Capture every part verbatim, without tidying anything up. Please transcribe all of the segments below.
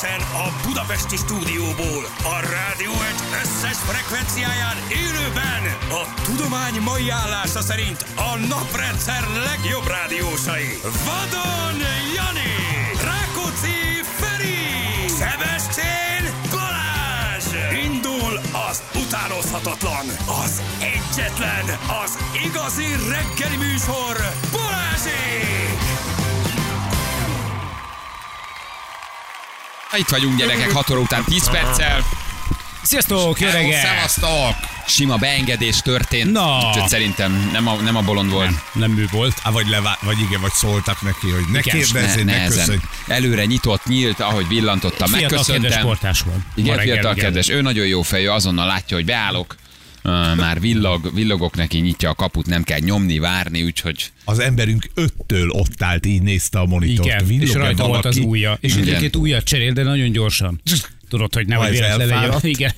Egyenesen a budapesti stúdióból, a rádió egy összes frekvenciáján élőben a tudomány mai állása szerint a naprendszer legjobb rádiósai. Vadon Jani, Rákóczi Feri, Sebestyén Balázs. Indul az utánozhatatlan, az egyetlen, az igazi reggeli műsor, Balázsék! Itt vagyunk, gyerekek, hat óra után tíz perccel. Sziasztok, jó reggel! Szevasztok! Sima beengedés történt. Na. Úgyhogy szerintem nem a, nem a bolond volt. Nem, nem ő volt. Há, vagy, levá- vagy igen, vagy szóltak neki, hogy ne kérdezzél, ne, ne köszönj. Előre nyitott, nyílt, ahogy villantottam, Fiatal kedves megköszöntem. sportás van. Igen, Ma reggel, fiatal igen. kedves. Ő nagyon jó fejű, azonnal látja, hogy beállok. Uh, már villog, villogok neki, nyitja a kaput, nem kell nyomni, várni, úgyhogy... Az emberünk öttől ott állt, így nézte a monitort. Igen, Villog-e és rajta volt az valaki? ujja. És Igen. egyébként újat cserél, de nagyon gyorsan. Tudod, hogy nehogy Ha ez véletlen legyen. elfáradt. Igen.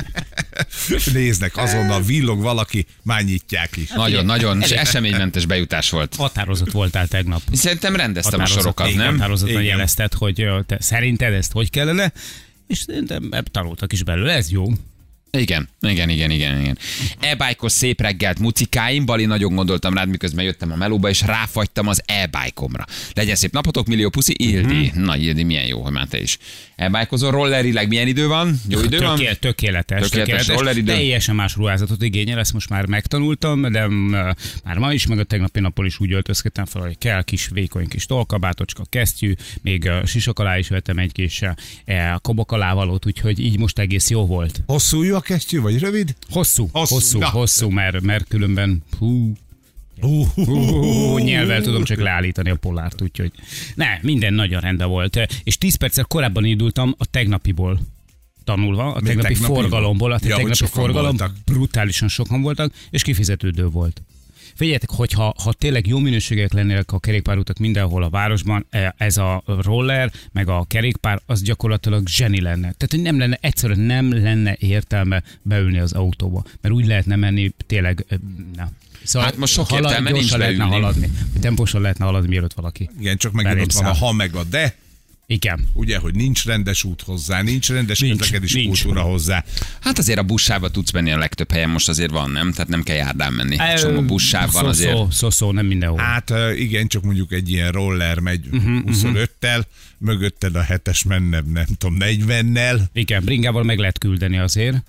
Néznek, azonnal villog valaki, már nyitják is. Nagyon, nagyon eseménymentes bejutás volt. Határozott voltál tegnap. Szerintem rendeztem a Határozott- sorokat, igen, nem? Határozottan Igen. jelezted, hogy ö, te szerinted ezt hogy kellene, és szerintem ebből tanultak is belőle, ez jó. Igen, igen, igen, igen, igen. E-bike-os szép reggelt mucikáim, Bali, nagyon gondoltam rád, miközben jöttem a melóba, és ráfagytam az e-bike-omra. Legyen szép napotok, millió puszi, Ildi. Mhm. Na, Ildi, milyen jó, hogy már te is. E-bike-ozol, rollerileg milyen idő van? Jó idő van? Tökéletes, tökéletes, Tökéletes rolleridő. teljesen más ruházatot igényel, ezt most már megtanultam, de mm, már ma is, meg a tegnapi napon is úgy öltözködtem fel, hogy kell kis vékony kis tollkabátocska, kesztyű, még a sisak alá is vettem egy kis eh, kabak alávalót, úgyhogy így most egész jó volt. Hosszú a kesztyű, vagy rövid? Hosszú, Hosszú, hosszú, na. hosszú, mert, mert különben hú, Uh, uh, uh, Hú, nyelvvel tudom csak leállítani a polárt, úgyhogy ne, minden nagyon rendben volt. És tíz perccel korábban indultam a tegnapiból tanulva, a Még tegnapi tegnapiból? forgalomból, a Ja, hogy tegnapi sokan forgalom voltak. brutálisan sokan voltak, és kifizetődő volt. Figyeljetek, hogyha ha tényleg jó minőségek lennének a kerékpárutak mindenhol a városban, ez a roller, meg a kerékpár, az gyakorlatilag zseni lenne. Tehát, hogy nem lenne, egyszerűen nem lenne értelme beülni az autóba, mert úgy lehetne menni tényleg, na. Szóval Hát most sok halad- értelme nincs gyorsan lehetne beülni. haladni. Tempósan lehetne haladni, mielőtt valaki. igen, csak megint Belém ott van a száll. ha meg a de, Igen. ugye, hogy nincs rendes út hozzá, nincs rendes Nincs, közlekedési nincs. kultúra hozzá. Hát azért a buszsávba tudsz menni a legtöbb helyen, most azért van, nem? Tehát nem kell járdán menni. Csomó buszsáv van szó, azért. Szó, szó, szó, nem mindenhol. Hát ö, igen, csak mondjuk egy ilyen roller megy uh-huh, huszonöttel, mögötted a hetes menne, nem tudom, negyvennel. Igen, bringával meg lehet küldeni azért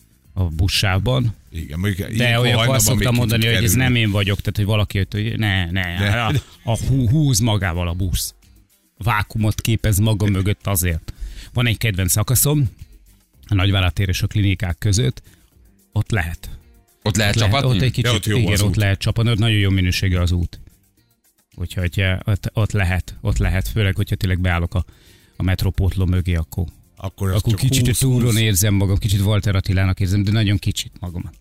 a buszsávban. Igen, mondjuk De ilyenkor olyankor hajnalban azt még szoktam ki mondani, tud hogy ez kerülni. nem én vagyok, tehát hogy valaki jött, hogy ne, ne, De- a, a hú, húz magával a busz. Vákumot képez maga mögött azért. Van egy kedvenc szakaszom, a Nagyvárad és a klinikák között, ott lehet. Ott lehet lehet csapatni? ott egy kicsit, Ja, ott jó igen, az ott út. lehet csapani, ott nagyon jó minőségű az út. Úgyhogy eh, ott, ott lehet, ott lehet, főleg, hogyha tényleg beállok a, a metrópótló mögé, akkor, Akkor, az akkor csak kicsit húsz, túron húsz. érzem magam, kicsit Walter Attilának érzem, de nagyon kicsit magamat.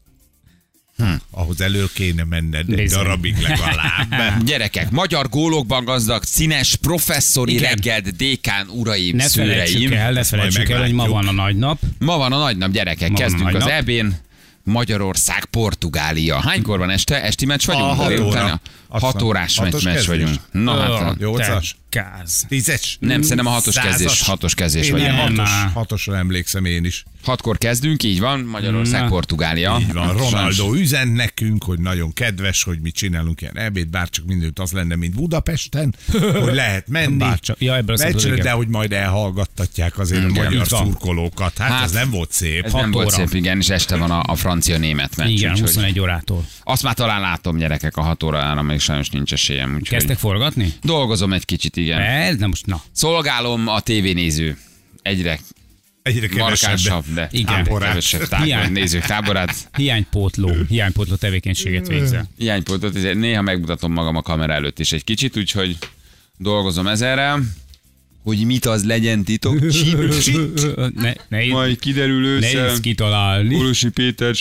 Ahhoz elő kéne menned egy Bizony. darabig legalább. Gyerekek, magyar gólokban gazdag, színes, professzori Igen. reggelt, dékán, uraim, Ne felejtsük szüleim. el, ne Ezt majd felejtsük el, hogy ma meglátjuk. van a nagy nap. Ma van a nagy nap, gyerekek, Ma van a kezdünk nagy az nap. é bén. Magyarország, Portugália. Hánykor van este? Esti meccs vagyunk? A hat Délután? óra. Azt Hat hiszem, órás hatos meccs, meccs kezdés. vagyunk. Na hát, Ö, nyolcas? te Káz. Tízes? nem, szerintem a hatos Százas? kezdés, hatos kezdés Én vagyunk. ilyen Nem, hatos, már. hatosra emlékszem én is. Hatkor kezdünk, így van, Magyarország, Na. Portugália. Így van, Sajnos. Ronaldo üzen nekünk, hogy nagyon kedves, hogy mi csinálunk ilyen ebéd, bárcsak mindent az lenne, mint Budapesten, hogy lehet menni. Bárcsak. Ja, ebből a meccsre, szempontból de igen. hogy majd elhallgattatják azért a Igen. magyar Így van. szurkolókat. Hát, Hát, ez nem volt szép. Ez nem Hat volt óra. szép, igen, és este van a, a francia-német meccs. Igen, úgyhogy huszonegy órától. azt már talán látom, gyerekek, a hat órára még sajnos nincs esélyem. Úgyhogy Kezdtek forgatni? dolgozom egy kicsit, igen. Ez, na most na. Szolgálom a tévénéző. Egyre Egyre kevesebb. markánsabb, de Igen. egyre Táborát. kevesebb tábor, Hiány. nézők táborát. Hiánypótló, hiánypótló tevékenységet végzel. Hiánypontot, ezért néha megmutatom magam a kamera előtt is egy kicsit, úgyhogy dolgozom ezerrel. Hogy mit az legyen titok. Ne, ne, Majd kiderül ősszel. nehéz kitalálni. Orosi Péter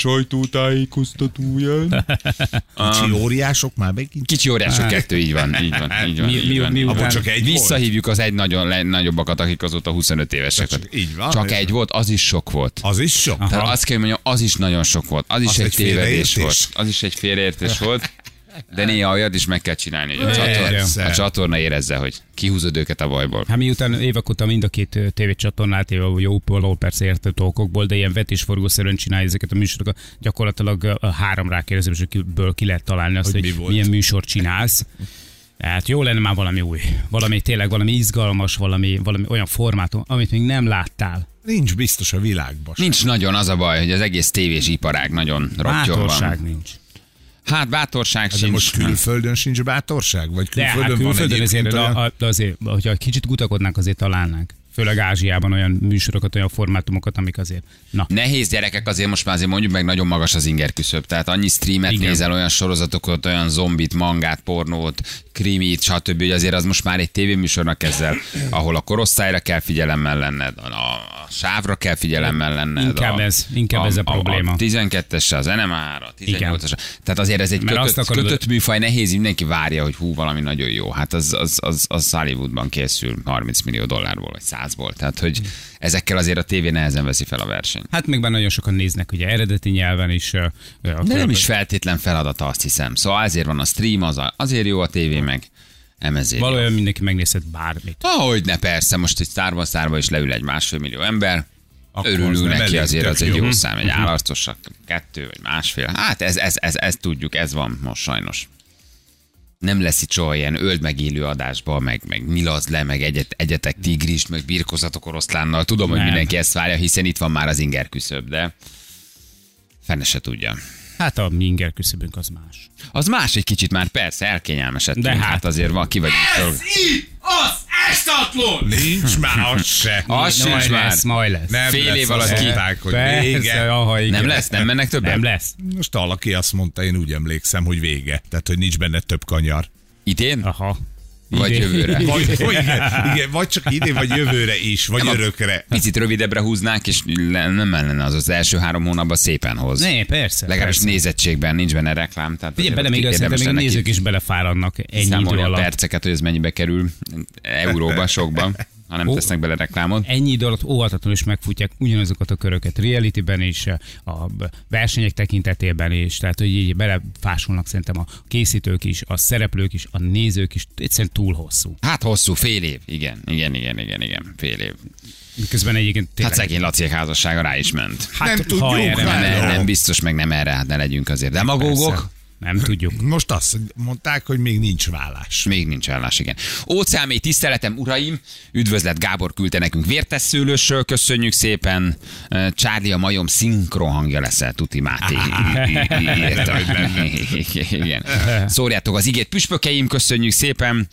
sajtótájékoztatója. Kicsi óriások már megint. Kicsi óriások kettő, így van, így van, így van. Mi- így mi- van. mi Abból után- csak egy volt. Visszahívjuk az egy nagyon le- nagyobbakat, akik azóta huszonöt évesek. Csak így van. Csak egy volt, az is sok volt. Az is sok. Tehát azt kell mondjam, az is nagyon sok volt. Az is Az egy egy tévedés félreértés? volt. Az is egy félreértés volt. De néha olyat is meg kell csinálni, hogy a csatorna, Persze. a csatorna érezze, hogy kihúzod őket a bajból. Hát miután évek óta mind a két tévécsatornát, jó póló persze értett okokból, de ilyen vetésforgószerűen csinálja ezeket a műsorokat, gyakorlatilag a három rákérdezésből ki lehet találni azt, Hogy hogy, mi hogy volt. milyen műsort csinálsz. Hát jó lenne már valami új, valami tényleg valami izgalmas, valami, valami olyan formátum, amit még nem láttál. Nincs biztos a világban. sem. Nincs nagyon az a baj, hogy az egész tévés iparág nagyon rottyon Bátorság van. nincs. Hát bátorság De sincs. most külföldön sincs bátorság? Vagy De hát külföldön, külföldön van azért, egyébként olyan... de azért, hogyha kicsit kutakodnánk, azért találnánk. Főleg Ázsiában olyan műsorokat, olyan formátumokat, amik azért... Na, Nehéz gyerekek, azért most már azért mondjuk meg nagyon magas az inger küszöb. Tehát annyi streamet Igen. nézel, olyan sorozatokat, olyan zombit, mangát, pornót, krimit, stb. Hogy azért az most már egy tévéműsornak ezzel, ahol a korosztályra kell figyelemmel lenned, a, a sávra kell figyelemmel lenned. Inkább a, ez- inkább ez a probléma. A tizenkettes, az en em á-ra, a tizennyolcas. Tehát azért ez egy Mert azt kötött, akarod- kötött műfaj, nehéz, mindenki várja, hogy hú, valami nagyon jó. Hát az, az, az, az Hollywoodban készül harminc millió dollárból, vagy százból. Tehát, hogy ezekkel azért a tévé nehezen veszi fel a versenyt. hát még már nagyon sokan néznek ugye eredeti nyelven is. ö, ö, a De nem kö- is feltétlen feladata, azt hiszem. Szóval azért van a stream, az a, azért jó a tévé, meg nem ezért. jó. Valójában mindenki megnézhet bármit. Ahogy ne, persze, most egy sztárban szárba is leül egy másfél millió ember, Akkor az örülünk nem neki, elég, azért tök az egy jó. jó szám, egy állarcosak, kettő vagy másfél. Hát ez, ez, ez, ez tudjuk, ez van most sajnos. Nem lesz itt soha ilyen öld meg élő adásba, meg, meg nyilazd le, meg egyet, egyetek tigrist, meg birkozatok oroszlánnal. Tudom, hogy Nem. mindenki ezt várja, hiszen itt van már az inger küszöb, de fene se tudja. Hát a mi inger küszöbünk az más. Az más egy kicsit már, persze, elkényelmesedtünk. De hát, hát- hát azért van, ki vagyunk. föl. Az esztatlan! Nincs már az se. Az sincs majd már. lesz, majd lesz. Nem fél lesz, év azt alatt ki- mondták, hogy Persze, vége. aha, igen. Nem lesz? Nem mennek többen? Nem lesz. Most valaki azt mondta, én úgy emlékszem, hogy vége. Tehát, hogy nincs benne több kanyar. Idén? Aha. Vagy Idén. jövőre? Vagy, vagy, igen, igen, vagy csak idén, vagy jövőre is, vagy Nem a- örökre. Picit rövidebbre húznánk, és le- nem lenne az az első három hónapban szépen hoz. Ne, persze. Legalábbis persze. nézettségben nincs benne reklám. Tehát Figyelj, azért bele ott még azt érdemes szerintem még a lenne nézők ki- is belefáradnak ennyi idő számolni a alatt. perceket, hogy ez mennyibe kerül euróba, sokba, ha nem Ó. tesznek bele reklámot. Ennyi idő alatt óvatatlanul is megfutják ugyanazokat a köröket realityben is, a versenyek tekintetében is, tehát hogy így belefásulnak szerintem a készítők is, a szereplők is, a nézők is, egyszerűen túl hosszú. Hát hosszú, fél év. Igen, igen, igen, igen, igen, fél év. Miközben egyébként Hát tényleg... szegény Laciék házassága rá is ment. Hát, Nem ha tudjuk, erre hát mennek, Nem, jó. nem biztos, meg nem erre, hát ne legyünk azért. Demagógok? persze. Nem tudjuk. Most azt mondták, hogy még nincs vállás. Még nincs állás, igen. Óceánmély tiszteletem, uraim! Üdvözlet, Gábor küldte nekünk vértesszőlősről, köszönjük szépen. Charlie a majom szinkron hangja leszel, Tuti Máté. Írta. Igen. Szórjátok az igét püspökeim, köszönjük szépen.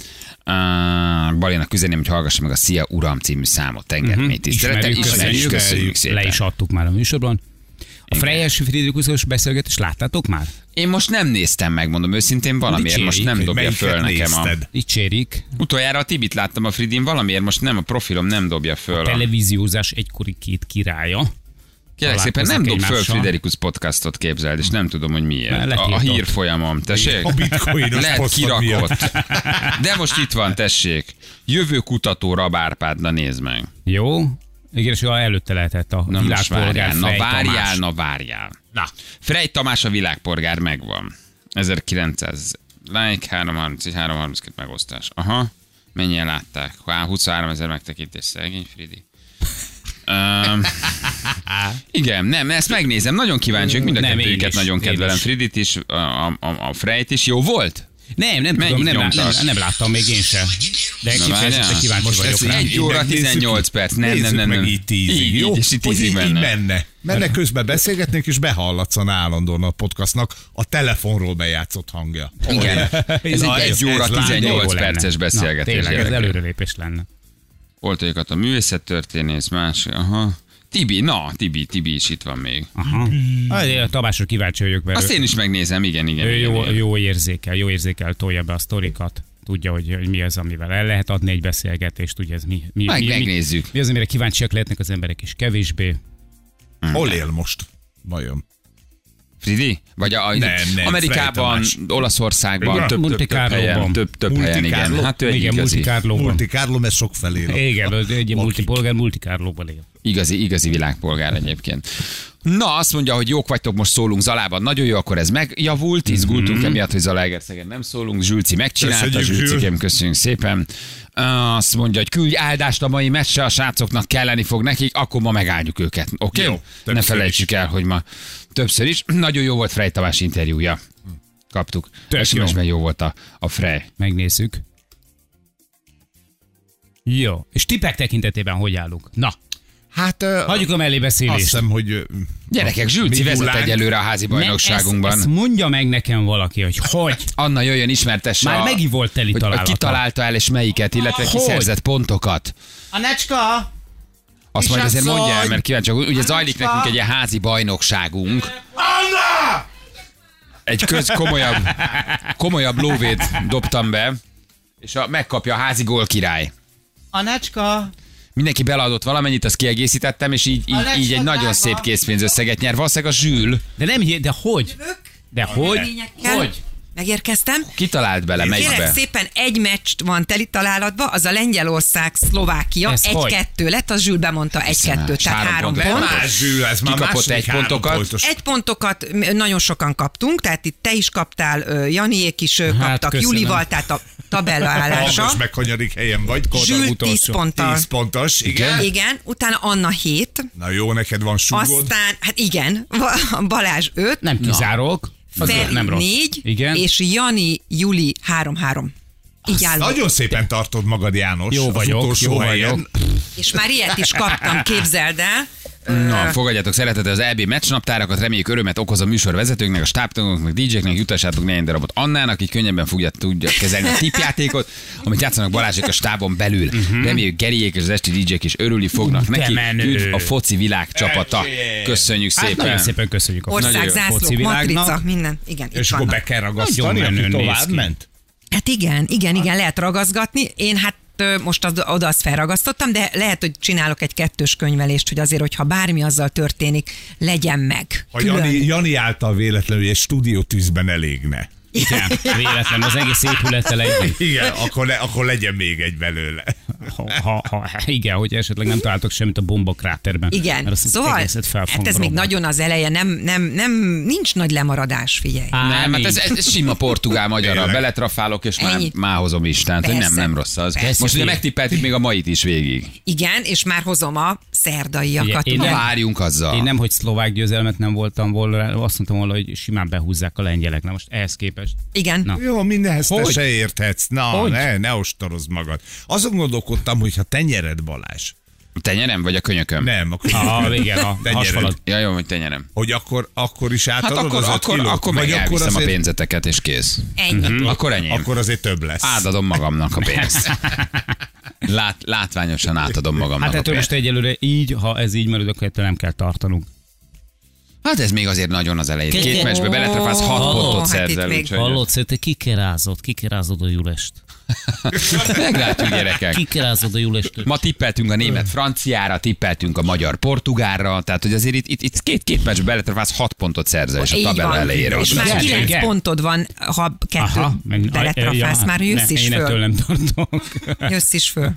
Uh, Balinak üzeném, hogy hallgassa meg a Szia Uram című számot, tengermély tisztelettel. Ismerjük, Ismerjük, köszönjük. köszönjük szépen. Le is adtuk már a műsorban. A Freyes Friedrichus beszélgetést láttátok már? Én most nem néztem meg, mondom őszintén, valamiért most nem Hogy dobja melyiket föl nekem a... nézted? Dicsérik. Utoljára a Tibit láttam a Fridin, valamiért most nem, a profilom nem dobja föl. A... Televíziózás egykori két királya. Kérlek szépen, nem találkoznak dob föl egymással. Friderikus podcastot, képzeld, és nem tudom, hogy miért. Mert A, a letiltott. hírfolyamom, tessék? A bitcoinos Lehet posztod kirakott. miatt. De most itt van, tessék. Jövőkutató Rabárpád, na nézd meg. Jó? Igen, és előtte lehetett a Na most világpolgár várjál, na Frey várjál, Tamás. na várjál. Na. Frey Tamás a világpolgár megvan. ezerkilencszáz like, háromszázharminc, háromszázharminckettő megosztás. Aha, mennyien látták? Há, huszonhárom ezer megtekintés, szegény Fridi. Um, igen, nem, ezt megnézem, nagyon kíváncsi vagyok, mind a Nem, én kettőjüket is, nagyon én kedvelem, is. Fridit is, a, a, a Freyt is. Jó volt? Nem, nem Mennyit tudom, nem, lá- nyomtak? nem, nem láttam még én sem. De kifejezetten várjál. kíváncsi Most vagyok ezt rá. így- Egy óra megnézzük tizennyolc így. perc. Nem, nem, Nézzük nem, nem. meg így tízig, Így, jó? így, és itt Hogy tízig így- így menne. menne. Menne közben beszélgetnénk, és behallatszan állandóan a podcastnak a telefonról bejátszott hangja. Igen. Ez Na, egy ez- egy óra ez lágy- tizennyolc Jó lenne. perces beszélgetés. Na, tényleg, ez gyerekek. előrelépés lenne. Oltajukat a művészettörténész, más, aha. Tibi, na, Tibi, Tibi is itt van még. Aha. Ah, a Tamásra kíváncsi vagyok, mert Azt ő, én is megnézem, igen, igen. ő igen, jó, igen. jó érzékel, jó érzékel, tolja be a sztorikat. Tudja, hogy, hogy mi az, amivel el lehet adni egy beszélgetést, ugye ez mi, mi, Meg mi, mi, megnézzük. mi az, amire kíváncsiak lehetnek az emberek is kevésbé. Hol él most? Vajon? Fridi? Vagy a, Nem, nem, Amerikában, Frey Olaszországban, Igen. több, több, több Monte helyen, Carlo-ban. több, több helyen, Monte igen. Carlo? Hát ő egy Igen, igazi, Monte Carlo-ban. Monte Carlo, mert sok felé. Igen, egy multipolgár multikárlóban él. igazi, igazi világpolgár egyébként. Na, azt mondja, hogy jók vagytok, most szólunk Zalában. Nagyon jó, akkor ez megjavult. Izgultunk mm-hmm. emiatt, hogy Zalaegerszegen nem szólunk. Zsülci megcsinálta, Köszönjük, Zsülcikem, köszönjük szépen. Azt mondja, hogy küldj áldást a mai meccsre, a srácoknak kelleni fog nekik, akkor ma megáldjuk őket. Oké? Jó, Okay? Ne többször felejtsük el, hogy ma többször is. Nagyon jó volt Frey Tamás interjúja. Kaptuk. Tök jó. Jó. jó volt a, a Frey. Megnézzük. Jó. És tippek tekintetében hogy állunk? Na, Hát uh, hagyjuk a mellé azt beszélést. hiszem, hogy... ö, Gyerekek, Zsülci mi vezet hullánk? egyelőre a házi bajnokságunkban. Ezt, ezt mondja meg nekem valaki, hogy hogy. Anna jöjjön, ismertesse. Már a- megint volt teli hogy, hogy találata. ki találta el és melyiket, illetve ki Hogy? szerzett pontokat. Anecska! Azt majd azért Kisasszony! mondja el, mert kíváncsi vagyok. Ugye zajlik Anecska! nekünk egy ilyen házi bajnokságunk. Anna! Egy köz komolyabb, komolyabb lóvét dobtam be, és a, megkapja a házi gólkirály. Anecska! Mindenki beleadott valamennyit, azt kiegészítettem, és így, így, így egy nagyon szép készpénzösszeget nyer. Valószínűleg a Zsül De nem, hidd- de hogy? De hogy? Eredményekkel. Hogy? Megérkeztem. kitalált bele, Kérek melyikbe. szépen, egy meccs van teli találatba, az a Lengyelország-Szlovákia, Ez hogy? egy-kettő lett, az Zsül bemondta egy-kettő, tehát három három pontot. pont. De Más Zsül, ez már Kikapott második egy három pontokat. pontos. Egy pontokat m- nagyon sokan kaptunk, tehát itt te is kaptál, ö, Janiék is ö, kaptak, köszönöm. Julival, tehát a tabella állása. Most meg hanyadik helyen vagy? Zsül tíz utolsó. ponttal. tíz pontos, igen. Igen, utána Anna hét, Na jó, neked van súgod. aztán, hát igen, Va- Balázs öt, Nem kizárok. Az Feri nem rossz. négy, Igen. és Jani, Juli három-három. Így állunk. Nagyon szépen tartod magad, János. Jó az vagyok, utolsó jó helyen. vagyok. És már ilyet is kaptam, képzeld el. Na, fogadjátok szeretettel az é bé meccsnaptárakat, reméljük örömet okoz a műsorvezetőknek, a stábtagoknak, dé jéknek, jutassátok néhány darabot Annának, így könnyebben fogja tudja kezelni a tippjátékot, amit játszanak Balázsék a stábon belül. Reméljük Geriék és az esti dé jék is örülni fognak De neki. menő. Üdv a foci világ csapata. Köszönjük Hát nagyon szépen. szépen köszönjük. a Nagyon jó. Ország, zászlók, foci világnak. matrica, minden. Igen, itt És akkor vannak. be kell Nagyon ragasztani, aki menőn néz tovább ki. ment? Hát igen, igen, igen, lehet ragaszgatni. Én hát ö, most az, oda azt felragasztottam, de lehet, hogy csinálok egy kettős könyvelést, hogy azért, hogyha bármi azzal történik, legyen meg. Ha Jani, Jani által véletlenül egy stúdiótűzben elégne. Igen, véletlen az egész épülettel együtt. Igen, akkor, le, akkor legyen még egy belőle. Ha, ha, ha, igen, hogy esetleg nem találtok semmit a bombakráterben. Igen, Mert azt szóval egészet fel hát fogom ez még robbantani. nagyon az eleje, nem, nem, nem, nincs nagy lemaradás, figyelj. Á, Nem, hát ez, így. ez sima portugál magyarra. Tényleg. Beletrafálok, és már Ennyi. máhozom is. Tehát, hogy nem, Persze. nem rossz az. Persze. Most ugye megtippeltük még a mait is végig. Igen, és már hozom a szerdaiakat. Én Na, nem- várjunk azzal. Én nem, hogy szlovák győzelmet nem voltam volna, azt mondtam volna, hogy simán behúzzák a lengyelek. Na most ehhez képest. Igen. Na. Jó, mindenhez te Hogy? se érthetsz. Na, Hogy? ne, ne ostorozd magad. Azon gondolkodtam, hogy ha te nyered, Balázs. Tenyerem, vagy a könyököm? Nem, akkor Ah, igen, a Te hasfalad. nyered. Ja, jó, hogy tenyerem. Hogy akkor, akkor is Hát átadod akkor, az öt akkor, kilót? akkor meg Vagy elviszem a azért- pénzeteket, és kész. Ennyi. Hm, Akkor enyém. Akkor azért több lesz. Átadom magamnak a pénzt. Lát, látványosan átadom magamnak Hát a ettől pénzt. most egyelőre így, ha ez így marad, akkor ettől nem kell tartanunk. Hát ez még azért nagyon az elején. Két Ke- meccsbe beletrafálsz, hat Ó, pontot hát szerzel. itt még- úgyhogy- Hallod, te kikerázod, kikerázod a Julest. Meglátjuk, gyerekek. Kikerázod a Julest. Ma tippeltünk a német-franciára, tippeltünk a magyar-portugálra, tehát hogy azért itt, itt, itt két, két meccsbe beletrafálsz, hat pontot szerzel, és a Így tabella van. elejére És ott már lesz. Igen, kilenc igen. pontod van, ha kettő meg- beletrafálsz, ja, már jössz ne, is Én ettől föl. nem tartok. Jössz is föl.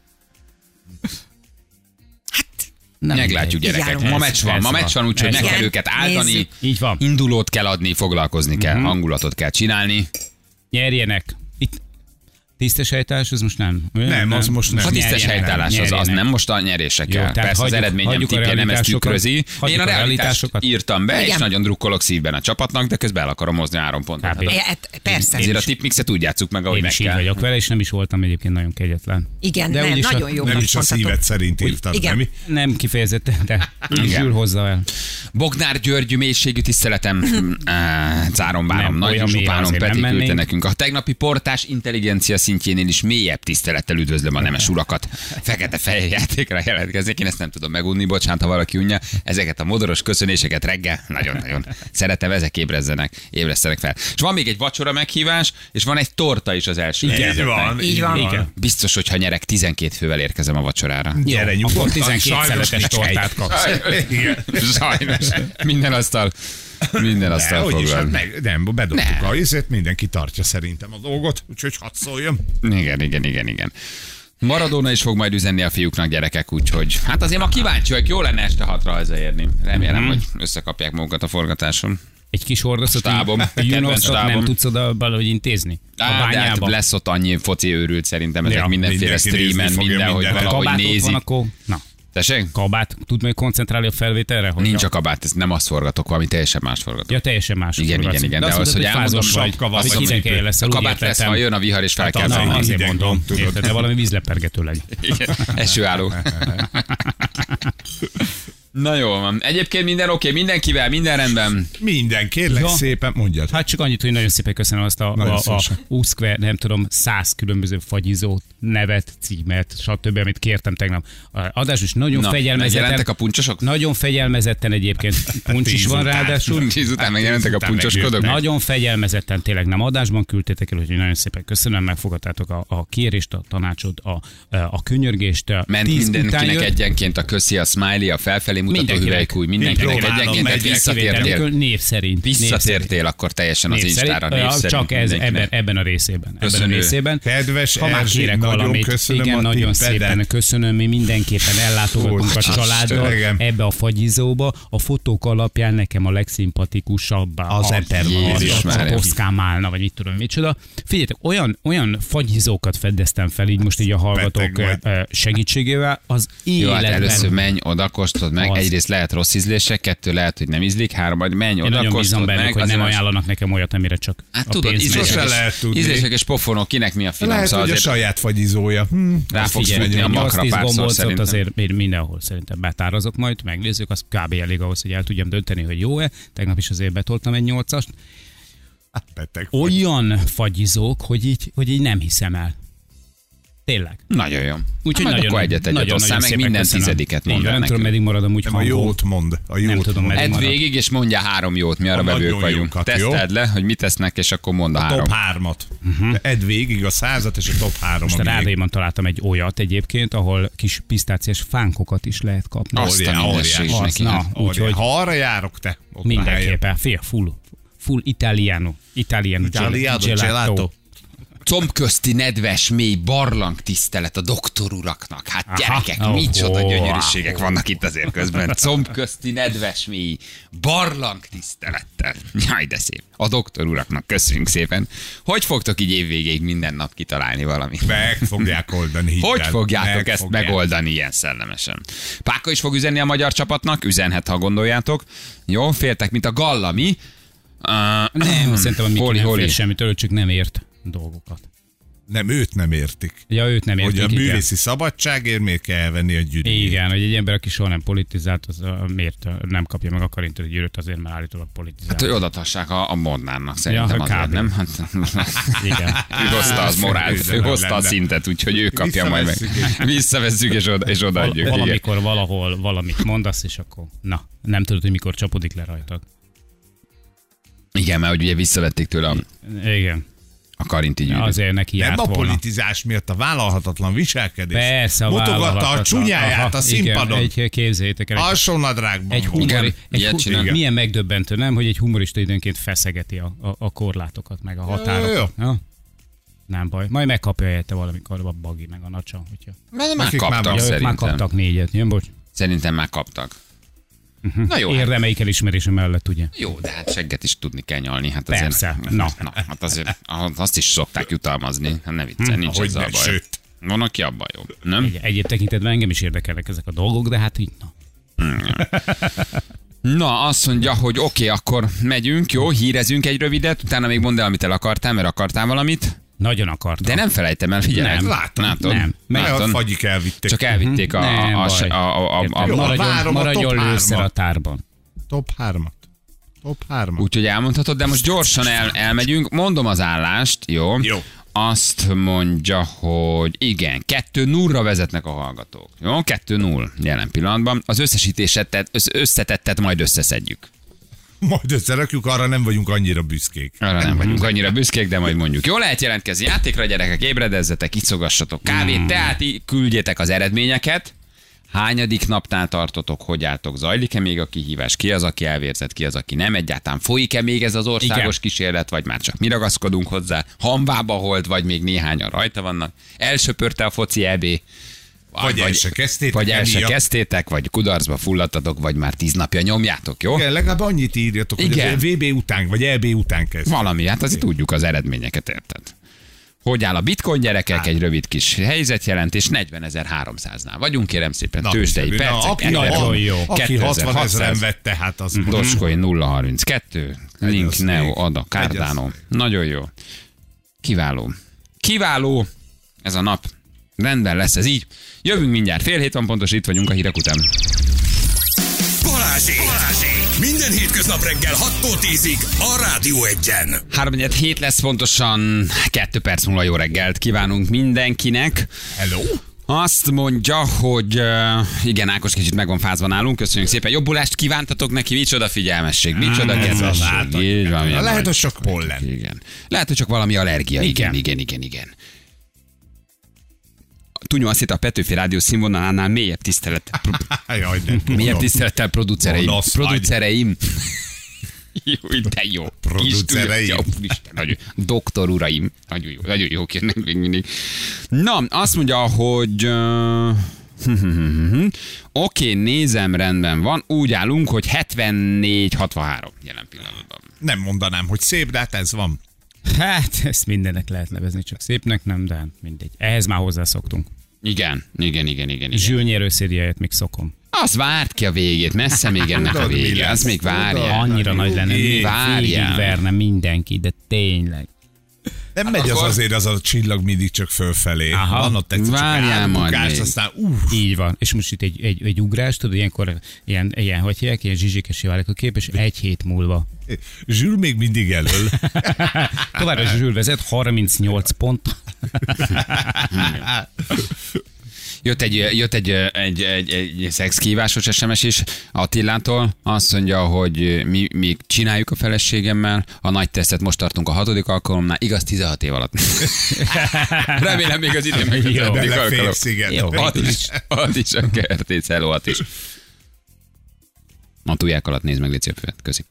Hát, Nem Meglátjuk, mindegy. gyerekek. járunk. Ma meccs van, Ez ma van. meccs van, úgyhogy Ez meg van. kell őket áldani. Nézzük. Így van. Indulót kell adni, foglalkozni kell, hangulatot kell csinálni. Nyerjenek. Itt tisztes helytállás, az most nem. Nem, az most nem. A tisztes Nyerjenek, helytállás az, az nyerjenek. nem most a nyerésekkel. Jó, tehát Persze az hagyjuk- eredményem hagyjuk a tippje nem ezt realitásokat. tükrözi. Hagyjuk Én a a realitást realitásokat. írtam be, és Igen. nagyon drukkolok szívben a csapatnak, de közben el akarom hozni három pontot. Kb. Hát, hát persze. ezért a tippmixet úgy játsszuk meg, ahogy Én meg is így kell. vagyok vele, és nem is voltam egyébként nagyon kegyetlen. Igen, De nem, úgyis a- nagyon jó. Nem is a mondhatod. szíved szerint írtad, Igen. nem mi? Nem kifejezetten, de Zsül hozza el. Bognár György, mélységű tiszteletem, Á, cárom bárom, Nem, nagy olyan mélyen zsupánom, azért Peti nem küldte mennénk. nekünk. A tegnapi portás intelligencia szintjénél is mélyebb tisztelettel üdvözlöm a nemes urakat. Fekete fehér játékra jelentkeznék, én ezt nem tudom megunni, bocsánat, ha valaki unja. Ezeket a modoros köszönéseket reggel nagyon-nagyon szeretem, ezek ébrezzenek, ébresztenek fel. És van még egy vacsora meghívás, és van egy torta is az első. Így helyezetnek. van, Így van. Igen. Biztos, hogy ha nyerek, tizenkét fővel érkezem a vacsorára. Gyere, Akkor nyugodtan, tizenkét sajnos szeletes nincs tortát hely. kapsz. Igen. Sajnos. Minden asztal Minden azt De, hogy is, hát elfoglal. meg, nem, bedobtuk Ne. a izét, mindenki tartja szerintem a dolgot, úgyhogy hadd szóljon. Igen, igen, igen, igen. Maradona is fog majd üzenni a fiúknak, gyerekek, úgyhogy hát azért ma kíváncsi vagyok, jó lenne este hatra hazaérni. Remélem, Mhm. hogy összekapják magukat a forgatáson. Egy kis hordozat, Stábom. a Kedvenc Junosztot nem stábom. tudsz oda valahogy intézni? A Á, de hát bányába? lesz ott annyi foci őrült szerintem, ezek Ja, mindenféle mindenki streamen, nézni fogja mindenhogy mindent. valahogy Kabát ott van, nézik. akkor... Na, Tessék? kabát. Tud majd koncentrálni a felvételre? Hogy Nincs a... a kabát, ez nem azt forgatok, valami teljesen más forgatok. Ja, teljesen más. Igen, igen, igen, de az, hogy elmondom, sapka van, hogy vagy idegen cipő. lesz A kabát aludni, lesz, értettem. ha jön a vihar és fel kell Na, venni. azért Hideg mondom, van, tudod. érted, de valami vízlepergető legyen. Igen, esőálló. Na jó van. Egyébként minden oké, mindenkivel, minden rendben. Minden, kérlek Ja. szépen, mondjad. Hát csak annyit, hogy nagyon szépen köszönöm azt a, Nagyon a, a szívesen. Uszkve, nem tudom, száz különböző fagyizót, nevet, címet, stb., amit kértem tegnap. A adás is nagyon Na, fegyelmezetten. megjelentek a puncsosok? Nagyon fegyelmezetten egyébként. Puncs is Tíz van után. ráadásul. Tíz után megjelentek a után puncsoskodók? Nagyon fegyelmezetten, tényleg nem adásban küldtétek el, úgyhogy nagyon szépen köszönöm, megfogadtátok a, a kérést, a tanácsot, a, a könyörgést. Ment Tíz után mindenkinek jött. egyenként a köszi, a smiley, a felfelé mutató Mindenkinek. hüvelykúj, mindenkinek Próbálom, egyenként, tehát megy, visszatértél. Kivétel, név szerint. Név szerint. Visszatértél akkor teljesen az Név szerint, Instára, név ja, szerint. csak ez, mindenkinek. ebben, ebben a részében. Ebben a Köszönő. részében. Kedves Ha már Erzsi, kérek nagyon valamit, köszönöm igen, a nagyon tippedet. szépen köszönöm, mi mindenképpen ellátogatunk a Úristen, családdal igen. ebbe a fagyizóba. A fotók alapján nekem a legszimpatikusabb Az Eper van. Jézus a Mária. Toszkán Málna, vagy mit tudom, micsoda. Figyeljetek, olyan, olyan fagyizókat fedeztem fel így most így a hallgatók Beteg vagy. eh, segítségével, az Jó, hát életben. először menj, oda kóstold meg. Az. Egyrészt lehet rossz ízlése, kettő lehet, hogy nem ízlik, három, majd menj, Én oda nagyon bízom kóstold bennük, meg. hogy nem azért most- ajánlanak nekem olyat, amire csak Hát a tudod, pénz megy. ízlések Sose és, lehet tudni. ízlések és pofonok, kinek mi a finom, Lehet, szóval hogy a azért saját fagyizója. Hm. rá fogsz Figyelj, futni a makra nyolc-tíz párszor gombócot szerintem. azért még mindenhol szerintem betárazok majd, megnézzük, az kb. Elég ahhoz, hogy el tudjam dönteni, hogy jó-e. Tegnap is azért betoltam egy nyolcast. Hát beteg vagy. Olyan fagyizók, hogy így, hogy így nem hiszem el. Tényleg. Nagyon jó. Úgyhogy Hát majd nagyon, akkor egyet egyet nagyon, osszál nagyon meg, szépen minden köszönöm. tizediket Igen, mondd el nem tudom, nekünk. meddig maradom úgy Nem, a hangom. jót mond. A jót tudom, mond. meddig Edd marad. végig, és mondja három jót, mi arra A vevők nagyon vagyunk. jókat, jó? Teszteld le, hogy mit tesznek, és akkor mondd a A három. top hármat. Uh-huh. Edd végig a százat és a top három. Most a ami még- rádióban találtam egy olyat egyébként, ahol kis pisztáciás fánkokat is lehet kapni. Azt a Óriás, mindenség óriás. neki. Na, hát. Óriás. úgyhogy Ha arra járok, te. ott a helyen. mindenképpen. Fia, full, full italiano. Italiano, Italiano gelato. Combközti nedves, mély barlang tisztelet a doktor uraknak. Hát Aha. gyerekek, Oh, micsoda oh, gyönyörűségek oh. vannak itt azért közben. Combközti nedves, mély barlang tisztelettel. Jaj, de szép. A doktor uraknak köszönjük szépen. Hogy fogtok így évvégéig minden nap kitalálni valamit? Meg fogják oldani. hidd Hogy el. fogjátok Meg ezt fogják. megoldani ilyen szellemesen? Páka is fog üzenni a magyar csapatnak, üzenhet, ha gondoljátok. Jó, féltek, mint a galla, mi? Uh, Nem, szerintem a Miki holi, nem holi. fél semmitől, ő csak nem ért dolgokat. Nem, őt nem értik. Ja, őt nem Hogy értik, a igen. művészi szabadságért miért kell elvenni a gyűrűt? Igen, hogy egy ember, aki soha nem politizált, az uh, miért uh, nem kapja meg a karintot gyűrűt, azért, mert állítólag politizált. Hát, hogy odatassák a, a Modnárnak szerintem Ja, azért, kb. nem? Hát, Igen. ő hozta az morált, ő hozta a szintet, úgyhogy ő kapja majd meg. Visszavesszük. Visszavesszük és, oda, és Val- odaadjuk. Igen. valamikor valahol valamit mondasz, és akkor na, nem tudod, hogy mikor csapódik le rajtad. Igen, mert hogy ugye visszavették tőle a, Igen. a karinti gyűrűt. Azért neki Nem járt a volna. politizás miatt, a vállalhatatlan viselkedés. Persze, a Mutogatta a vállalhatatlan. csúnyáját Aha, a színpadon. Igen, egy, képzeljétek el. Egy, Alsónadrágban. egy, volt. humori, egy ilyet hu- csinál. igen. Milyen megdöbbentő, nem, hogy egy humorista időnként feszegeti a, a, a korlátokat, meg a határokat. jó. Ja? Nem baj. Majd megkapja helyette valamikor a Bagi, meg a Nacsa. Hogyha... Már Nekik már kaptak van. Ja, ők már szerintem. kaptak négyet, jön, bocs. Szerintem már kaptak. Na jó, hát, Érdemeik elismerése mellett, ugye? jó, de hát segget is tudni kell nyalni. Hát azért, Persze, na. na. Hát azért azt is szokták jutalmazni. Hát ne viccelj, nincs Hogy ezzel a ne, baj. sőt. Van, aki abban jó, nem? Egy, egyéb tekintetben engem is érdekelnek ezek a dolgok, de hát így, na. Na, azt mondja, hogy oké, okay, akkor megyünk, jó, hírezünk egy rövidet, utána még mondd el, amit el akartál, mert akartál valamit. Nagyon akartam. De nem felejtem el, figyelj. Nem. Látom. Látod? Nem. Mert a Látod? fagyik elvitték. Csak elvitték a, Nem a, a, baj. a, a, a, Értem. a, Jó, a Maradjon, várom a maradjon top lőszer a hármat. tárban. Top hármat. Top hármat. Úgyhogy elmondhatod, de most gyorsan el, elmegyünk. Mondom az állást, jó? Jó. Azt mondja, hogy igen, kettő nullra vezetnek a hallgatók. Jó, kettő null jelen pillanatban. Az összesítéset, össz- összetettet majd összeszedjük. Majd összerakjuk, arra nem vagyunk annyira büszkék. Arra nem vagyunk annyira büszkék, de majd mondjuk. Jó, lehet jelentkezni játékra, gyerekek, ébredezzetek, iszogassatok kávét, tehát í- küldjétek az eredményeket. Hányadik napnál tartotok, hogy álltok? Zajlik-e még a kihívás? Ki az, aki elvérzett, ki az, aki nem? Egyáltalán folyik-e még ez az országos Igen. kísérlet, vagy már csak mi ragaszkodunk hozzá? Hamvába holt, vagy még néhányan rajta vannak? Elsöpörte a foci é bé? Vagy el se kezdtétek. Vagy el se emiatt. kezdtétek, vagy kudarcba fulladtatok, vagy már tíz napja nyomjátok, jó? Igen, legalább annyit írjatok, hogy Igen. az vé bé után, vagy é bé után kezd. Valami, hát azért tudjuk az eredményeket, érted? Hogy áll a bitcoin, gyerekek? Hát. Egy rövid kis helyzetjelentés, negyvenezer-háromszáznál vagyunk, kérem szépen, Na, tőzsdei na, percek. aki, nagyon jó. Aki hatvan ezeren vette, hát az... Dogecoin nulla harminckettő, Link, az Neo, még. Ada, Cardano. Nagyon jó. Kiváló. Kiváló ez a nap. Rendben lesz ez így. Jövünk mindjárt. Fél hét van pontos, itt vagyunk a hírek után. Balázsék! Balázsék! Minden hétköznap reggel hattól tízig a Rádió Egyen. három hét lesz pontosan, kettő perc múlva jó reggelt kívánunk mindenkinek. Hello? Azt mondja, hogy uh, igen, Ákos kicsit meg van fázva nálunk, köszönjük szépen. Jobbulást kívántatok neki, micsoda figyelmesség, micsoda Á, ez az kedvesség. átad. Így van, milyen Lehet, nagy- hogy sok pollen. Igen. Lehet, hogy csak valami allergia. Igen, igen, igen, igen. Tunyó azt hitt, a Petőfi Rádió színvonalánál mélyebb tisztelet. Jaj, de Mélyebb tisztelettel producereim. Gonosz vagy. Producereim. Jó, de jó. Producereim. Jó, Isten, nagyon, doktor uraim. Nagyon jó, nagyon jó kérnek még mindig. Na, azt mondja, hogy... Uh, Oké, okay, nézem, rendben van. Úgy állunk, hogy hetvennégy hatvanhárom jelen pillanatban. Nem mondanám, hogy szép, de hát ez van. Hát, ezt mindennek lehet nevezni, csak szépnek nem, de mindegy. Ehhez már hozzászoktunk. Igen, igen, igen, igen. igen. Zsűnyerő szériáját még szokom. Az várt ki a végét, messze még ennek a Tudod, mi vége, lesz? az még várja. Annyira nagy lenne, még Várjál. verne mindenki, de tényleg. Nem megy az akkor- azért az a csillag mindig csak fölfelé. Aha. Van ott egyszer csak Várjál majd átbukás, még. aztán uff. Így van. És most itt egy, egy, egy ugrás, tudod, ilyenkor ilyen, ilyen hogy hívják, ilyen zsizsikesi válik a kép, és egy hét múlva. Zsül még mindig elől. Továbbra Zsül vezet, harmincnyolc pont. Jött egy, jött egy, egy, egy, egy szexkívásos es em es is Attilától, azt mondja, hogy mi, mi csináljuk a feleségemmel, a nagy tesztet most tartunk a hatodik alkalomnál, igaz tizenhat év alatt. Remélem még az idén meg a Jó. tizedik alkalom. Beleférsz, igen. Jó. Hat is, hat is a kertész, hello, hat is. A tuják alatt nézd meg, légy szép füvet. Köszi.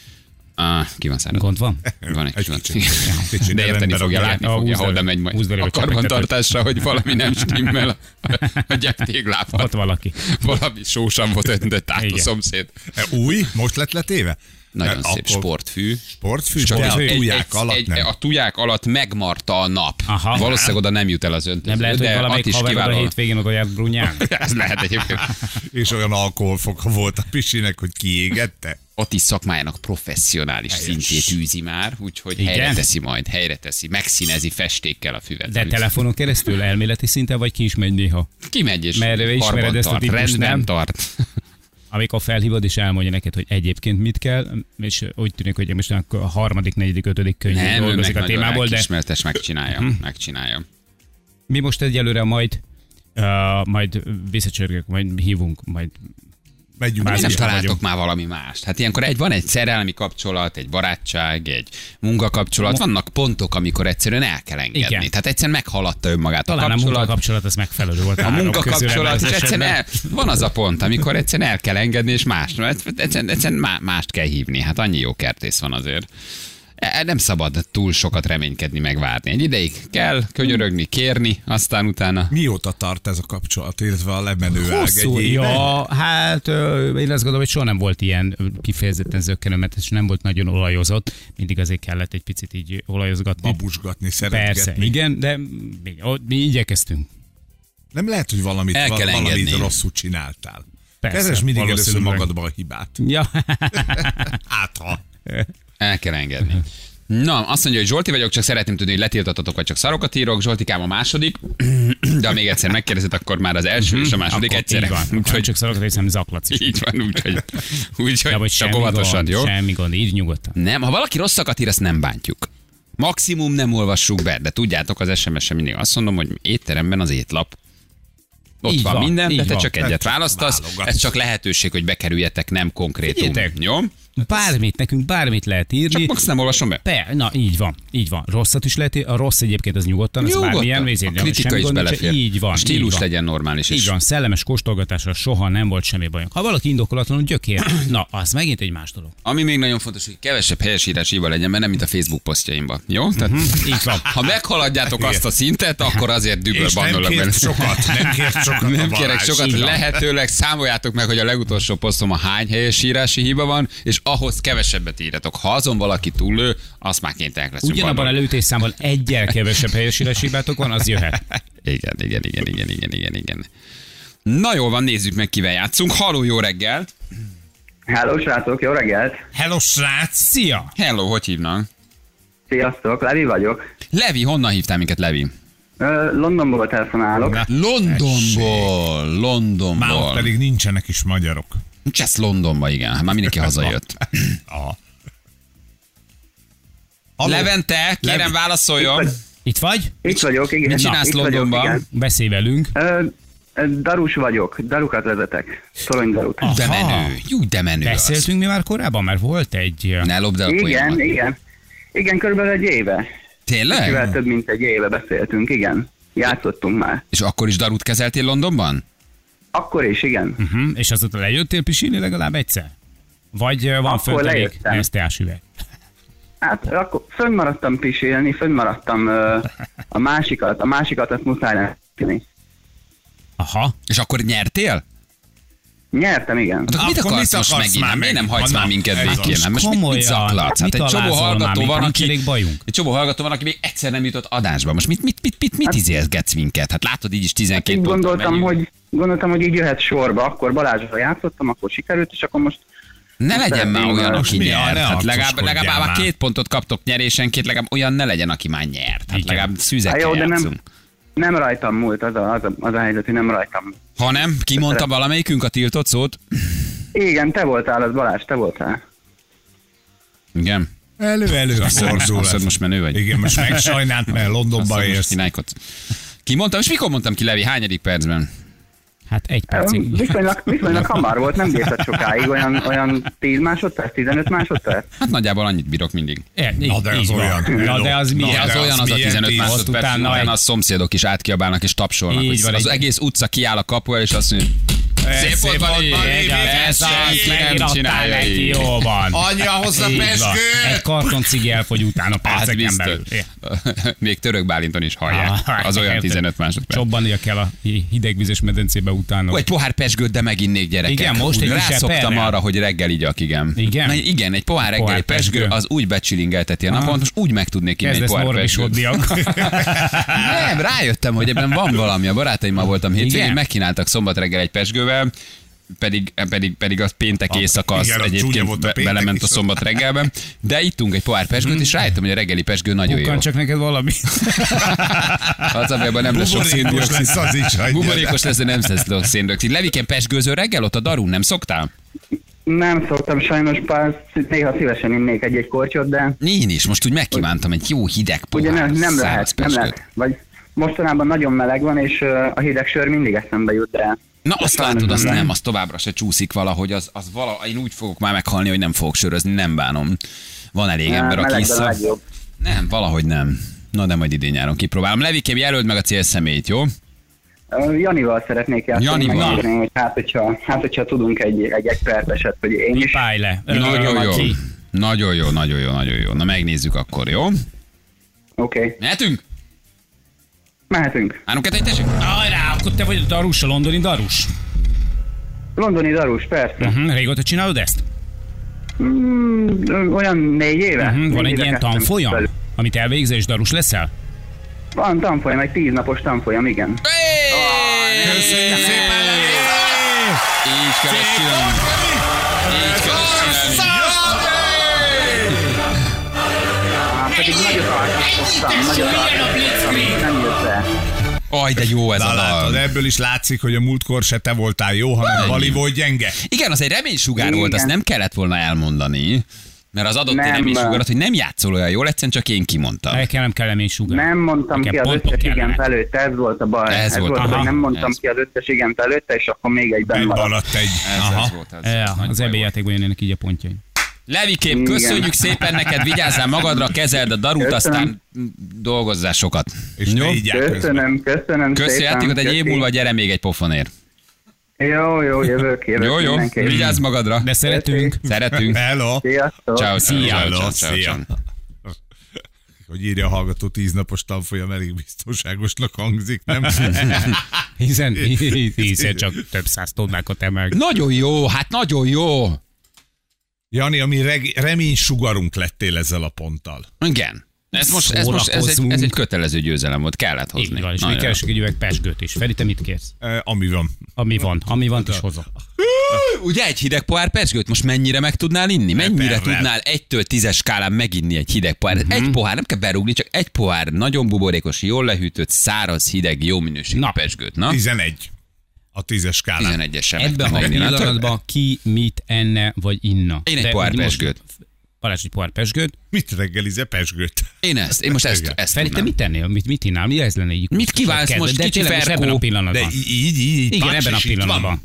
Ah, ki van száradva? Gond van? Van egy Egy van. kicsit. Kicsit De érteni rendben fogja, rakják. látni A fogja, húsz hol darab- bemegy majd húsz darab a csapattető. karbantartásra, hogy valami nem stimmel a, a gyeptéglában. Ott valaki. Valami sósan volt öntött át a Igen. szomszéd. Új? Most lett letéve? Nagyon Mert szép akkor sportfű. Sportfű, Csak de egy- a egy- tuják egy- alatt egy- nem. A tuják alatt megmarta a nap. Aha. Valószínűleg oda nem jut el az öntöző. Nem lehet, hogy de valamelyik Attis haverod a kiváló. hétvégén oda járt brunyán? Ez lehet egyébként. És olyan alkoholfoka volt a pisinek, hogy kiégette. Attis szakmájának professzionális Helyes. szintjét űzi már, úgyhogy Igen? helyre teszi majd, helyre teszi, megszínezi festékkel a füvet. De telefonon keresztül elméleti szinten, vagy ki is megy néha? Kimegy és Mert ismered karban ezt a tart, típust, rendben nem? tart. Amikor felhívod és elmondja neked, hogy egyébként mit kell, és úgy tűnik, hogy most a harmadik, negyedik, ötödik könyvén Nem, ő meg dolgozik a nagyon témából, de lelkiismeretes, megcsinálja, megcsinálja. mi most egyelőre majd uh, majd visszacsörgök, majd hívunk, majd Megyünk. Már Miért nem is találtok vagyunk. már valami mást? Hát ilyenkor egy, van egy szerelmi kapcsolat, egy barátság, egy munkakapcsolat, vannak pontok, amikor egyszerűen el kell engedni. Igen. Tehát egyszerűen meghaladta önmagát talán a a kapcsolat. munkakapcsolat az megfelelő volt. A három közül munkakapcsolat, ebben és az egyszerűen esetben. el, van az a pont, amikor egyszerűen el kell engedni, és más, egyszerűen, egyszerűen má- mást kell hívni. Hát annyi jó kertész van azért. E- Nem szabad túl sokat reménykedni, megvárni. Egy ideig kell könyörögni, kérni, aztán utána... Mióta tart ez a kapcsolat, illetve a lemenő ág Hosszú, egy éve? ja, hát ö, én azt gondolom, hogy soha nem volt ilyen ö, kifejezetten zökkenőmentes, nem volt nagyon olajozott, mindig azért kellett egy picit így olajozgatni. Babusgatni, szeretgetni. Persze, igen, de mi, ó, mi igyekeztünk. Nem lehet, hogy valamit, El kell valamit engedni. rosszul csináltál. Persze, Keresd mindig először valószínűleg. magadba a hibát. Ja. Hát ha. El kell engedni. Na, azt mondja, hogy Zsolti vagyok, csak szeretném tudni, hogy letiltottatok, vagy csak szarokat írok. Zsoltikám a második, de ha még egyszer megkérdezed, akkor már az első és a második Akkor egyszerre. így van. Úgyhogy Úgyhogy csak szarokat hiszem zaklatsz is. így van, úgyhogy úgyhogy Ja, vagy csak semmi óvatosan, gond, jó? semmi gond, így nyugodtan. Nem, ha valaki rosszakat ír, azt nem bántjuk. Maximum nem olvassuk be, de tudjátok, az es em es-en mindig azt mondom, hogy étteremben az étlap. Ott Így van, van, minden, így de te van. csak egyet Hát, választasz. válogatsz. Ez csak lehetőség, hogy bekerüljetek, nem konkrétum. Figyeljetek. Jó? Bármit, nekünk bármit lehet írni. Csak max nem olvasom be. Be, na így van, így van. Rosszat is lehet írni. A rossz egyébként az nyugodtan, ez Nyugodtan. bármilyen A vézén. kritika is belefér. Így van. A stílus így van. legyen normális is. Így van, szellemes kóstolgatásra soha nem volt semmi bajunk. Ha valaki indokolatlanul gyökér, na, az megint egy más dolog. Ami még nagyon fontos, hogy kevesebb helyesírás hiba legyen, mert nem mint a Facebook posztjaimban. Jó? Tehát, Így van. ha meghaladjátok azt a szintet, akkor azért düböl És nem bannolok benne. kért sokat, nem kért sokat a Nem Balázs. kérek sokat, így van. lehetőleg számoljátok meg, hogy a legutolsó posztom a hány helyesírási hiba van, és ahhoz kevesebbet írjatok. Ha azon valaki túllő, azt már kénytelenek leszünk. Ugyanabban a bannolni. előtésszámban egyel kevesebb helyesírási hibátok van, az jöhet. Igen, igen, igen, igen, igen, igen, igen. Na jól van, nézzük meg, kivel játszunk. Halló, jó reggelt! Hello, srácok, jó reggelt! Hello, srác! Szia! Hello, hogy hívnak? Sziasztok, Levi vagyok. Levi, honnan hívtál minket, Levi? Ö, Londonból telefonálok. Na, Londonból, Már ott Londonból. pedig nincsenek is magyarok. Csesz Londonba, igen. Hát már mindenki hazajött. Aha. Levente, kérem Levi. válaszoljon. Itt vagy? Itt vagyok, igen. Mit csinálsz itt vagyok, Londonban? igen. Beszélj velünk. Ö, ö, darus vagyok, darukat vezetek. Torony darut. De Aha. menő, jó, de menő az. Beszéltünk mi már korábban, mert volt egy... Ne lopd el a Igen, poénomat. igen. Igen, körülbelül egy éve. Tényleg? Kicsivel több mint egy éve beszéltünk, igen. Játszottunk már. És akkor is darut kezeltél Londonban? Akkor is, igen. Uh-huh. És azóta lejöttél pisilni legalább egyszer? Vagy uh, van Akkor fönt elég lejöttem. es té á-s üveg? Hát akkor fönnmaradtam pisilni, fönnmaradtam ö, a másikat, a másikat azt muszáj lenni. Aha. És akkor nyertél? Nyertem, igen. Hát akkor mit Akkor akarsz mit most akarsz megint? már Hát miért nem megint? hagysz Na, már minket ez békén? az. Hát most mit, mit Komolyan. zaklatsz? Hát Mit egy csomó alázol már, hallgató még van, nincs aki... elég bajunk? Egy csomó hallgató van, aki még egyszer nem jutott adásba. Most mit, mit, mit, mit, mit izélgetsz minket? Hát látod, így is tizenkét Így ponttal gondoltam, megyünk. hogy, gondoltam, hogy így jöhet sorba. Akkor Balázsra játszottam, akkor sikerült, és akkor most Ne legyen már szeretném, olyan, most aki mi, nyert. ne Hát legalább, arcoskodjál legalább már már. két pontot kaptok nyerésenként, legalább olyan ne legyen, aki már nyert. Hát Igen. legalább Hát szűzekkel jó, de játszunk. nem, nem rajtam múlt, az a, az, a, az a helyzet, hogy nem rajtam múlt. Ha nem, kimondta valamelyikünk a tiltott szót? Igen, te voltál, az Balázs, te voltál. Igen. Elő-elő Azt mondod, borzul azt mondod, ez. most menő vagy? Igen, most megsajnált, mert Londonba Azt élsz. most kinájkodsz. Ki mondtam, és mikor mondtam ki, Levi? Hányadik percben? Hát egy percig. Viszonylag, viszonylag hamar volt, nem bírtad sokáig, olyan, olyan tíz másodperc, tizenöt másodperc. Hát nagyjából annyit bírok mindig. É, Na, de az így van. olyan. Na de az Na, milyen? De az de olyan az az a milyen tizenöt tíz? másodperc, Utána utána egy- a szomszédok is átkiabálnak és tapsolnak. Így Hogy van, az egy- egész utca kiáll a kapu el, és azt mondja, szép volt, Bali, ez az, ki nem Megirattál csinálja neki, így. jó van. Anyja, hozza Így van. pezsgőt! Egy karton cigi elfogy utána Hát perceken belül. biztos. Még Török Bálinton is hallják. Ah, Az olyan érted. tizenöt másodperc. Csobbannia kell a hidegvizes medencébe utána. Ó, egy pohár pesgőt, de meginnék, gyerekek. Igen, most egy kis rászoktam eperrel. arra, hogy reggel igyak, igen. Igen? Na, igen, egy pohár reggeli Pohár pesgő, pezsgő. az úgy becsilingelteti a Aha. napot, most úgy meg tudnék inni egy Kezdesz pohár pesgőt. norbisodni. Nem, rájöttem, hogy ebben van valami. A barátaimmal voltam hétvégén, Igen? megkínáltak szombat reggel egy pesgővel, pedig, pedig, pedig az péntek éjszaka, az igen, az csúnya egyébként volt a be- péntek belement a éjszaka. szombat reggelben, de ittunk egy pohár pesgőt, és rájöttem, hogy a reggeli pesgő nagyon jó. Bukkan csak neked valami. Az, amiben nem lesz sok Buborékos széndiokszid. lesz az is, hagyjál. Buborékos lesz, de nem lesz sok széndiokszid. Leviken pesgőző reggel ott a Darun, nem szoktál? Nem szoktam sajnos, pár, néha szívesen innék egy-egy kortyot, de Én is, most úgy megkívántam egy jó hideg pohár. ugye nem, nem száraz lehet, nem pesgőt. lehet. Vagy mostanában nagyon meleg van, és ö, a hideg sör mindig eszembe jut, de... Na de azt sajnos látod, azt lehet. nem, az továbbra se csúszik valahogy, az, az vala, én úgy fogok már meghalni, hogy nem fogok sörözni, nem bánom. Van elég Á, ember, aki melegben a iszza. legjobb. Nem, valahogy nem. Na de majd idén nyáron kipróbálom. Levikém, jelöld meg a célszemélyt, jó? Ö, Janival szeretnék játszani, Janival. megnézni, hogy hát hogyha, hát, hogyha tudunk egy, egy experteset, hogy én is... Pálj le. Nagyon jó. Ki? Nagyon jó, nagyon jó, nagyon jó. Na megnézzük akkor, jó? Oké, okay. Mehetünk? mehetünk. Három, kettő, egy, tessék? Ajrá, akkor te vagy a Darus, a londoni Darus. Londoni darus, persze. Uh-huh. Régóta csinálod ezt? Mm, olyan négy éve. Uh-huh. Van Négy egy éve ilyen kezdtem tanfolyam, velük. amit elvégzel és Darus leszel? Van tanfolyam, egy tíz napos tanfolyam, igen. Köszönjük szépen, Levi! Így kell ezt csinálni. Így kell ezt csinálni. Á, pedig nagyot alkottam, nagyot alkottam, nem jött be. Aj, de jó ez Na a látod, dal. ebből is látszik, hogy a múltkor se te voltál jó, hanem Bali volt gyenge. Igen, az egy reménysugár Igen. volt, azt nem kellett volna elmondani. Mert az adott egy Nem. reménysugarat, hogy nem játszol olyan jól, egyszerűen csak én kimondtam. El kell, nem kell lemény sugár. Nem mondtam Nekem ki az pontok összes kellenek. igent előtte, ez volt a baj. Ez Ez, volt, volt, aha. hogy nem mondtam Ez. ki az összes igent előtte, és akkor még egyben Egy maradt. maradt egy. Ez, Aha. ez volt. Ez, Ja, ez nagy az baj E B volt. játékban jönnek így a pontjai. Levikém, Igen. köszönjük szépen neked, vigyázzál magadra, kezeld a darút, Köszönöm. aztán dolgozzál sokat. És ne így Köszönöm, köszönöm Köszi szépen. játékot, egy év Köszi. múlva gyere még egy pofonért. Jó, jó, jövök, jövök. Jó, jó, mindenképp. vigyázz magadra. De szeretünk. Szeretünk. Hello. Sziasztok. Ciao, Szia. ciao, ciao, Szia. ciao, ciao. Hogy írja a hallgató, tíz napos tanfolyam elég biztonságosnak hangzik, nem? Hiszen, hiszen csak több száz tonnákat emel. Nagyon jó, hát nagyon jó. Jani, ami reg- reménysugarunk lettél ezzel a ponttal. Igen. Ez most, ez, most ez, egy, ez Szórakozzunk. egy kötelező győzelem volt, kellett hozni. Így van, és Nagyon még jó. keresek egy üveg pesgőt is. Feri, te mit kérsz? E, ami van. Ami van, ami van, is hozok. Ugye egy hideg pohár pesgőt most mennyire meg tudnál inni? Mennyire Eperrel. tudnál egytől tízes skálán meginni egy hideg pohár? Mhm. Egy pohár, nem kell berúgni, csak egy pohár nagyon buborékos, jól lehűtött, száraz, hideg, jó minőségű Na. pesgőt. Na? tizenegy. A tízes skálán. tizenegyes sem. Ebben a meg tudnál inni, látod? pillanatban ki mit enne, vagy inna. Én egy De pohár így most- pesgőt. Balázs egy pohár pesgőt. Mit reggelize pesgőt? Én ezt, én most ezt, Igen. ezt Feri, te tudnám. mit tennél? Mit, mit innál? Mi ez lenne így? Mit kívánsz kedved? most, De kicsi tényleg most Ferkó? ebben a De pillanatban. így, így, így. Igen, Pacs, ebben a és itt van. pillanatban.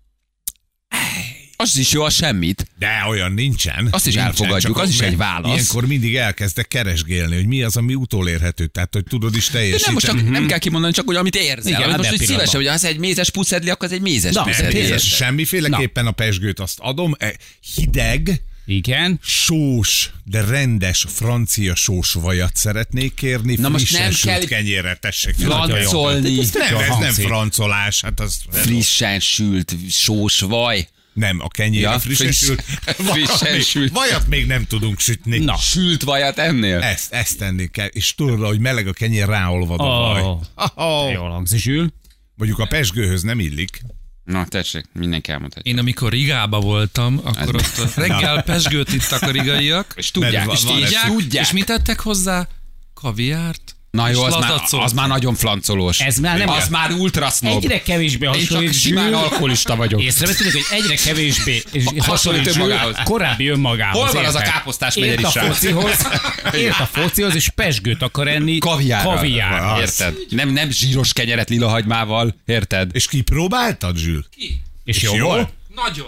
Az is jó, az semmit. De olyan nincsen. Azt is Nincsen, elfogadjuk, csak az is mert egy válasz. Ilyenkor mindig elkezdek keresgélni, hogy mi az, ami utolérhető. Tehát, hogy tudod is De teljesíteni. nem, most csak nem kell kimondani, csak úgy, amit érzel. Igen, Igen, most, ebben hogy a szívesen, hogy pillanatban. az egy mézes puszedli, akkor az egy mézes Na, puszedli. tényleg. érted? Semmiféleképpen a pesgőt azt adom. E, Hideg, Igen. sós, de rendes francia sós vajat szeretnék kérni. Na most frissen nem sült kell kenyérre, tessék. flancolni. Nem, ez nem hangzik. francolás, hát az... Frissen sült sós vaj. Nem, a kenyér Ja, a frissen friss- sült. frissen Vajat még- sült. Vajat még nem tudunk sütni. Na. Sült vajat ennél? Ezt, ezt tenni kell. És tudod, hogy meleg a kenyér, ráolvad a vaj. Oh. Oh. Jól hangzik, Zsül. Mondjuk a pesgőhöz nem illik. Na, tessék, mindenki elmondhatja. Én amikor Rigába voltam, akkor ott a reggel pesgőt ittak a rigaiak, És tudják, Mert és van- van- tudják, tudják. és mit tettek hozzá? Kaviárt? Na jó, és az már, lazacot. az már nagyon flancolós. Ez már nem- Az már ultrasznob. Egyre kevésbé Én csak hasonlít simán Zsül. alkoholista vagyok. Észrevettük, hogy egyre kevésbé és Hasonlít hasonlít Zsül önmagához. korábbi önmagához. Hol van az a érted? káposztás Ért megyeri a srác? focihoz, ért a focihoz, és pesgőt akar enni. Kaviárral. Kaviárral. Érted? Nem, nem zsíros kenyeret lila hagymával, érted? És kipróbáltad, Zsül? És És jó jó? volt? Nagyon.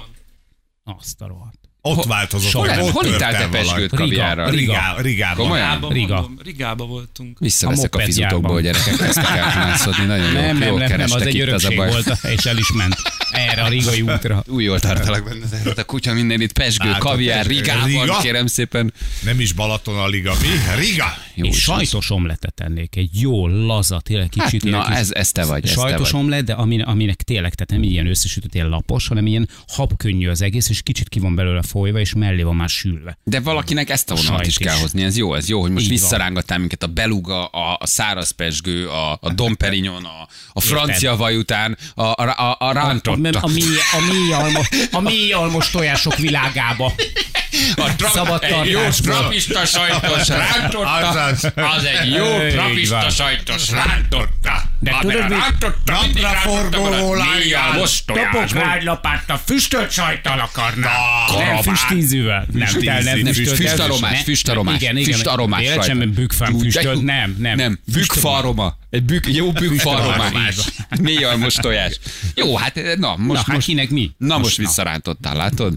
Azt a rohadt. Ott változott. Hol, meg, ott hol tört ittál el te valami. pesgőt Riga. kaviárral? Rigá, Rigában. Komolyan? Rigába, Riga. mondom, Rigába voltunk. Visszaveszek A a fizutokból, mopedjárban. gyerekek, kezdtek elhanászodni. Nagyon jó, Nem, nem, jól nem, nem, az kerestek egy itt, az a örökség baj. volt, és el is ment erre a rigai útra. Új jól tartalak benne, tehát a kutya minden itt pesgő, Hát, a kaviár, pesgő. Rigában, Riga? kérem szépen. Nem is Balaton a liga. Mi? Riga? Jó És is sajtos omletet tennék, egy jó, laza, tényleg Hát, kicsit. ilyen na, kis ez, ez te vagy, ez te sajtos vagy. omlet, de aminek, aminek tényleg, tehát nem ilyen összesütött, ilyen lapos, hanem ilyen habkönnyű az egész, és kicsit ki van belőle folyva, és mellé van már sülve. De valakinek ezt a vonalat Sajt is kell is. hozni, ez jó, ez jó, hogy most Így van. visszarángattál minket a beluga, a, a száraz pesgő, a, a Dom Perignon, a, a francia vaj után, a, a, a, a A, rántotta. a, mély, a, mély almos, a mély almos tojások világába. A tra- Szabad egy jó tartásból. trapista sajtos rántotta, Azaz. az egy jó Így trapista van. sajtos rántotta. De Na, tudod, mert a mit- rántotta mindig rántotta forgoló marad, lángán. mélyel most Topok tojásból. rá egy lapáttal, füstölt sajttal akarnám. Nem karabán. füstízűvel. Nem, Füstízű. kell, nem Nem, füstölt. füstaromás, Ne- füstaromás, Igen, igen. füstaromás Véletlenül sajt. bükkfám Ú, de füstölt, jó. nem, nem. Nem, bükkfaroma. Egy bükk, jó bükkfaromás. Mély almos tojás. Jó, hát na, Na, most, hát most, kinek mi? na most visszarántottál, látod?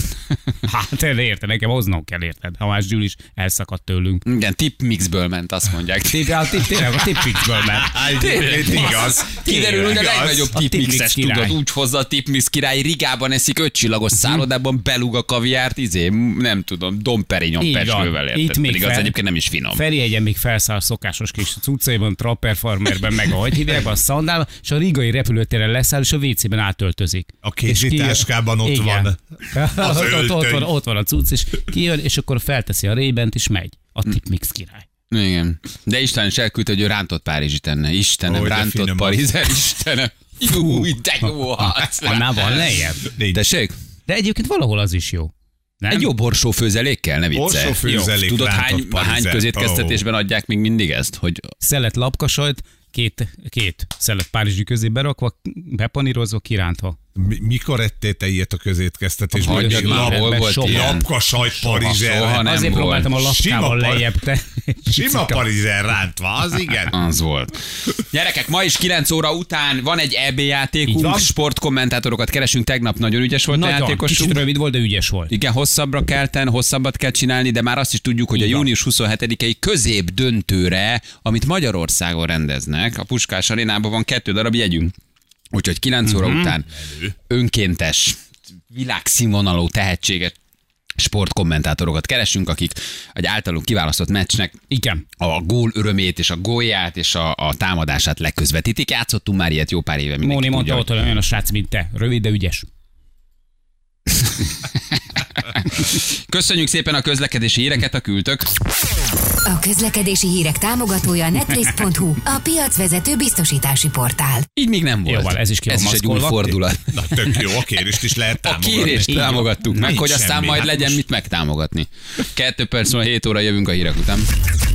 Hát érted, nekem hoznom kell, érted? Ha más Zsül is elszakadt tőlünk. Igen, tipmixből ment, azt mondják. Tényleg a tip, tényleg a tipfixből ment. Tényleg, igaz. Kiderül, hogy a Igaz. legnagyobb A tipmixes, tipmix király. tudod, úgy hozza a tipmix király, Rigában eszik ötcsillagos szállodában, belug a kaviárt, izé, nem tudom, Dom Perignon Így van. pesgővel, érted? Itt még Pedig az fel- egyébként nem is finom. Feri egyen még felszáll szokásos kis cuccaiban, Trapper Farmerben, meg ahogy hívják, a szandálban, és a rigai repülőtéren leszáll, és a vé cében átöltözik. A kézi És ki- táskában ott Igen. van az ott, ott, ott, öltöny. van, ott van a cucc, és kijön, és akkor felteszi a rébent, és megy. A tipmix király. Igen. De Isten is elküldte, hogy ő rántott Párizsit enne. Istenem, Ó, de rántott finom az. Parizer, Istenem. Fú, de jó az. Annál van lejjebb. Tessék? De egyébként valahol az is jó. Nem? Egy jó borsófőzelékkel, ne viccelj. Borsófőzelék, Jó. Tudod, hány, rántott hány parizer. közétkeztetésben adják még mindig ezt? Hogy Szelet lapkasajt, két, két szelet párizsi közé berakva, bepanírozva, kirántva. Mi, mikor ettél te ilyet a közétkeztetésben? Hagyjad már, hol volt soha. ilyen? Lapka sajt soha parizser. nem Azért volt. próbáltam a lapkával Sima par- lejjebb te. Sima parizser rántva, az igen. Az volt. Gyerekek, ma is kilenc óra után van egy é bé Így játékunk, van. sportkommentátorokat keresünk, tegnap nagyon ügyes volt a Nagyon, játékosunk. kicsit rövid volt, de ügyes volt. Igen, hosszabbra kell tenni, hosszabbat kell csinálni, de már azt is tudjuk, hogy Így a van. június huszonhetedikei közép döntőre, amit Magyarországon rendeznek, a Puskás Arénában van kettő darab jegyünk. Úgyhogy kilenc óra után önkéntes, világszínvonalú, tehetséges sportkommentátorokat keresünk, akik egy általunk kiválasztott meccsnek Igen. a gól örömét és a gólját és a, a támadását leközvetítik. Játszottunk már ilyet jó pár éve. Móni mindenki mondta, tudja, ott olyan a srác, mint te. Rövid, de ügyes. Köszönjük szépen a közlekedési híreket, a küldtök. A közlekedési hírek támogatója a netrace pont hu, a piacvezető biztosítási portál. Így még nem volt. Jó van, ez is ki van ez is egy új maszkolva. fordulat. Na tök jó, a kérést is lehet A támogatni. kérést Így van. támogattuk meg, Nincs hogy aztán semmi, majd hát legyen most- mit megtámogatni. Kettő perc múlva hét óra jövünk a hírek után.